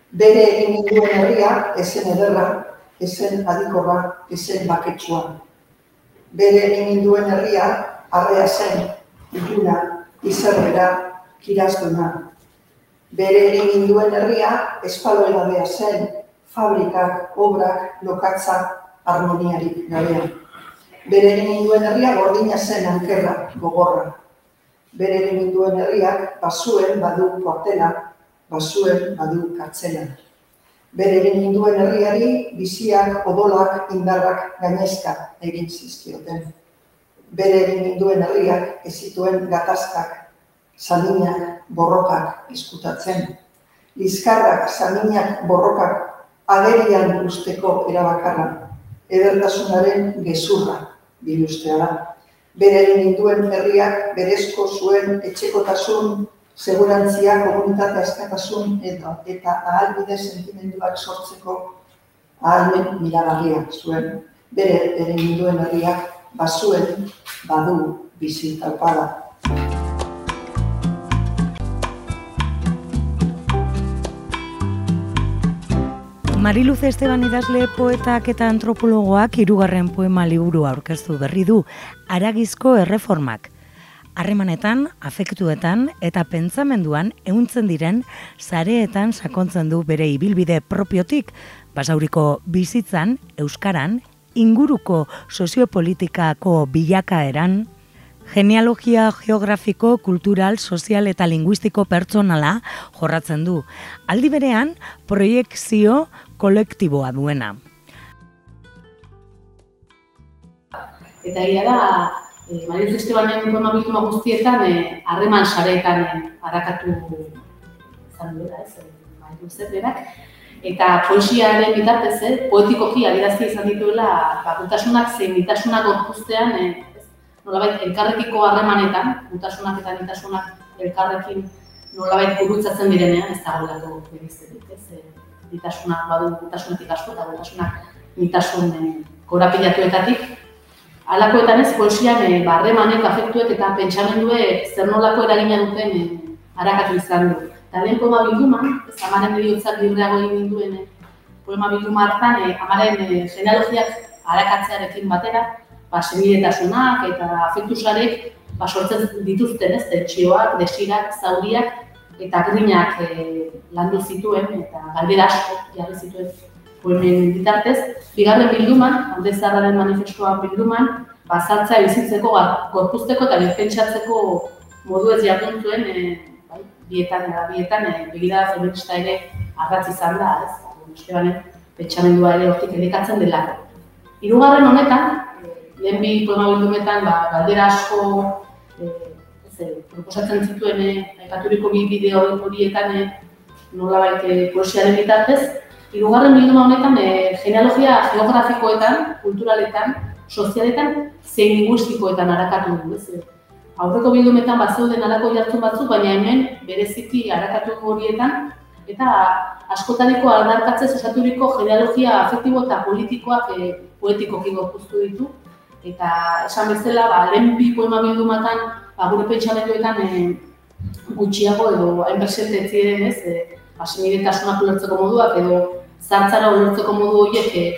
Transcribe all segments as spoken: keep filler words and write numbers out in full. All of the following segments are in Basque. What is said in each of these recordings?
Bere egin duen herria, ezen ederra, ezen adikorra, ezen baketsua. Bere egin duen herria, arrea zen, iluna, izerrera, kirazduna. Bere egin duen herria, espaloigabea zen, fabrikak, obrak, lokatzak, harmoniarik gabea. Bere egin duen herria, gordina zen ankerra, gogorra. Bere egin duen herriak, bazuen badu kuartela, bazuen badu kartzela. Bere egin duen herriari, biziak, odolak, indarrak, gainezka egin zizkioten. Bere egin duen herriak, ez zituen gatazkak, saminak, borrokak eskutatzen. Lizkarrak, saminak, borrokak, agerian usteko erabakarra, edertasunaren gezurra biluztea da. Bere egin duen herriak berezko zuen etxekotasun, segurantzia, komunitate askatasun eta, eta ahalbide sentimenduak sortzeko ahalmen miragarria zuen. Bere egin duen herriak bazuen badu bizi taupada. Mariluz Esteban idazle poetak eta antropologoak hirugarren poema liburua aurkeztu berri du, Haragizko erreformak. Harremanetan, afektuetan eta pentsamenduan ehuntzen diren sareetan sakontzen du bere ibilbide propiotik, Basauriko bizitzan, euskaran, inguruko soziopolitikako bilakaeran, genealogia geografiko, kultural, sozial eta linguistiko pertsonala jorratzen du. Aldi berean, proiekzio kolektiboa duena. Eta egia da, eh, Mariluz Estebanen poema bilduma guztietan harreman eh, sareetan eh, arakatu izan duela, ez, Mariluz berak. Eta poesiaren bitartez, eh, poetikoki adierazi izan dituela bakutasunak zein nitasunak gorpuztean, eh, nolabait elkarrekiko harremanetan, gutasunak eta nitasunak elkarrekin nolabait gurutzatzen direnean, ez dagoelako begizetik, ez? Nitasunak badu gutasunetik asko eta gutasunak nitasun korapilatuetatik. Halakoetan ez, poesian harremanek, afektuek eta pentsamenduek zer nolako eragina duten arakatu izan du. Eta lehen poema bilduman, ez amaren heriotzak libreago egin duen poema bilduma hartan, amaren genealogiak arakatzearekin batera, ba, senidetasunak eta afektusarek ba, sortzen dituzten, ez, tentsioak, desirak, zauriak eta grinak e, landu zituen eta galdera asko jarri zituen poemen bitartez. Bigarren bilduman, Handezarraren manifestuan bilduman, bazaltzea bizitzeko, gorpuzteko eta birpentsatzeko modu ez jardun zuen, e, bai, bietan, eta bietan, e, begirada feminista ere arratz izan da, ez, Estebanen pentsamendua ere hortik edekatzen delako. Hirugarren honetan, lehen bi poema bildumetan, ba, galdera asko e, ez, proposatzen zituen aipaturiko bi bideo horietan e, nolabait e, poesiaren bitartez. Hirugarren bilduma honetan e, genealogia geografikoetan, kulturaletan, sozialetan, zein linguistikoetan arakatu du. Ez? Aurreko bildumetan bazeuden halako jartzen batzuk, baina hemen bereziki arakatu horietan eta askotariko aldarkatzez osaturiko genealogia afektibo eta politikoak e, poetikoki gorpuztu ditu. Eta esan bezala, ba, lehen bi poema bildumatan, ba, gure pentsamenduetan e, gutxiago edo hain presente ez ziren, ez, e, ba, senidetasunak ulertzeko moduak edo zartzara ulertzeko modu horiek e,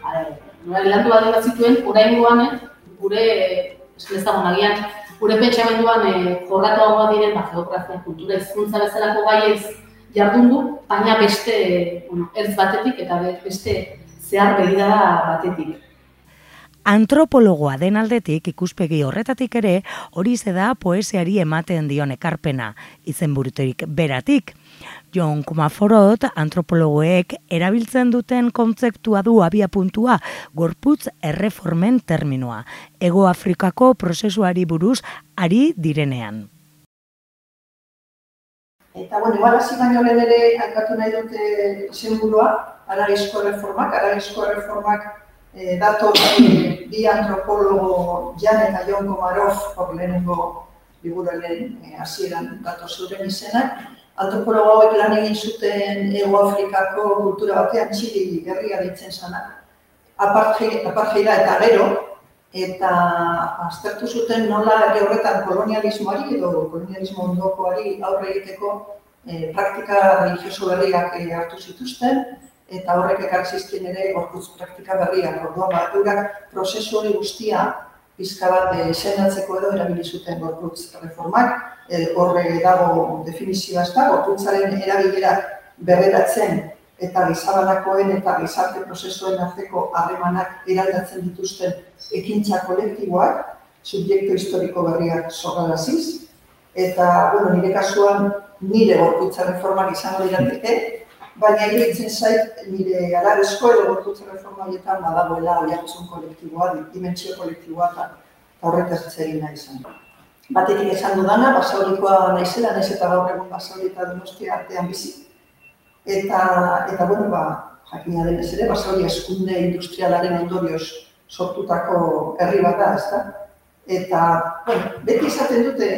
landu baldin bat zituen, oraingoan e, gure, esan ezagun agian, gure pentsamenduan e, jorratuagoa diren ba, geografia, kultura, hizkuntza bezalako gaiez jardun du, baina beste bueno, ertz batetik eta beste zehar begirada batetik. Antropologoa den aldetik ikuspegi horretatik ere horixe da poesiari ematen dion ekarpena, izenburutik beratik. Jon Comerfort antropologoek erabiltzen duten kontzeptua du abiapuntua gorputz erreformen terminoa, Hego Afrikako prozesuari buruz ari direnean. Eta, bueno, igual hasi baino lehen ere aipatu nahi dute izenburua, Haragizko erreformak. Haragizko erreformak eh, dator eh, bi antropologo Jan eta Jon Comerfort, hor lehenengo liburuaren hasieran eh, dator zuren izenak. Antropologo hauek lan egin zuten Hego Afrikako kultura batean, Txili herria deitzen zanak, apartheida eta gero, eta aztertu zuten nola horretan kolonialismoari edo kolonialismo ondokoari aurre egiteko e, praktika religioso berriak e, hartu zituzten, eta horrek ekarri zizkien ere gorputz praktika berriak. Orduan, ba, eurak prozesu hori guztia pizka bat e, sendatzeko edo erabili zuten gorputz reformak. E, horre dago definizioa ez da, gorputzaren erabilera berreratzen eta gizabanakoen eta gizarte prozesuen arteko harremanak eraldatzen dituzten ekintza kolektiboak, subjektu historiko berriak sorraraziz, eta, bueno, nire kasuan nire gorputza reformak izango dirateke, baina iruditzen zait nire arabezko edo gorputza reformaietan badagoela oihartzun kolektiboa, dimentsio kolektiboa eta horretaz hitz egin nahi izan. Batekin esan dudana, Basaurikoa naizela, naiz eta gaur egun Basauri eta Donostia artean bizi. Eta, eta bueno, ba, jakina denez ere, Basauri eskunde industrialaren ondorioz sortutako herri bat da, ezta? Eta, bueno, beti izaten dute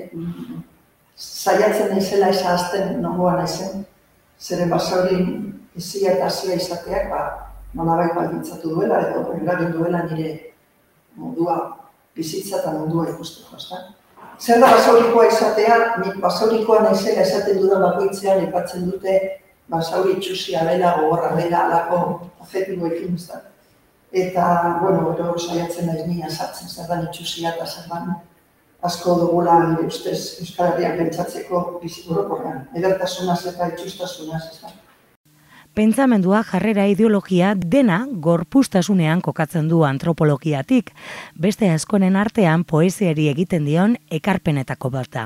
saiatzen naizela esahazten nongoa naizen, zeren Basaurin ezia eta hasia izateak, ba, nolabait baldintzatu duela edo eragin duela nire modua bizitza eta mundua ikusteko, ezta? Zer da Basaurikoa izatea, nik Basaurikoa naizela esaten dudan bakoitzean aipatzen dute Basauri itxusia dela, gogorra dela, alako adjektiboekin, ezta? Eta, bueno, gero saiatzen naiz ni azaltzen zer dan itxusia eta zer dan asko dugula nire ustez Euskal Herrian pentsatzeko bizitorokorrean, edertasunaz eta itxustasunaz, ezta? Pentsamendua, jarrera, ideologia dena gorpuztasunean kokatzen du antropologiatik, beste askoren artean poesiari egiten dion ekarpenetako bat da.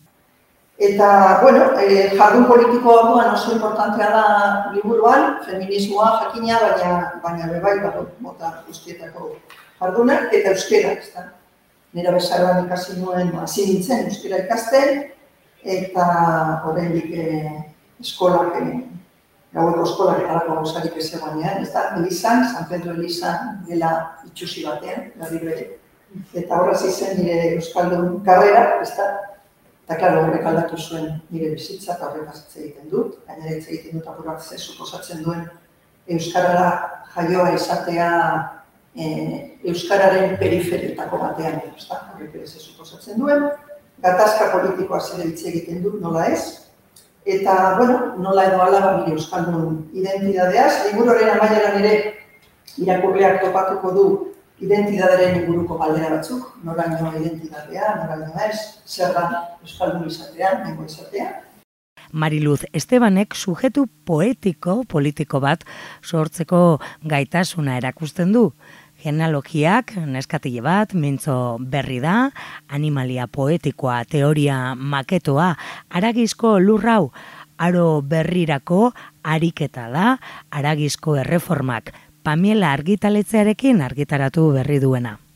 Eta, bueno, eh, jardun politiko orduan oso importantea da liburuan, feminismoa jakina, baina, baina bebai mota guztietako jardunak, eta euskera, ezta. Nire bezaroan ikasi nuen, hasi nintzen euskera ikasten, eta oraindik eh, eskolak, eh, gaueko eskolak eta lako gauzarik ez egonean, ez da, Elizan, San Pedro Elizan dela itxusi batean, berriro ere. Eta horraz izen nire euskaldun karrera, ez da. Eta, klaro, horrek aldatu zuen nire bizitza eta horretaz hitz egiten dut, gainera hitz egiten dut apurat ze suposatzen duen euskarara jaioa izatea e, euskararen periferietako batean, ez da, horrek ere ze suposatzen duen, gatazka politikoa zer hitz egiten dut, nola ez, eta, bueno, nola edo ala nire euskaldun identidadeaz, liburuaren amaieran ere irakurleak topatuko du identidadaren inguruko galdera batzuk, noraino identidadea, noraino ez, zer da euskaldun izatea, nengo izatea. Mariluz Estebanek sujetu poetiko, politiko bat sortzeko gaitasuna erakusten du. Genealogiak, neskatile bat, mintzo berri da, animalia poetikoa, teoria maketoa, haragizko lurrau, aro berrirako ariketa da, haragizko erreformak, Pamiela argitaletzearekin argitaratu berri duena.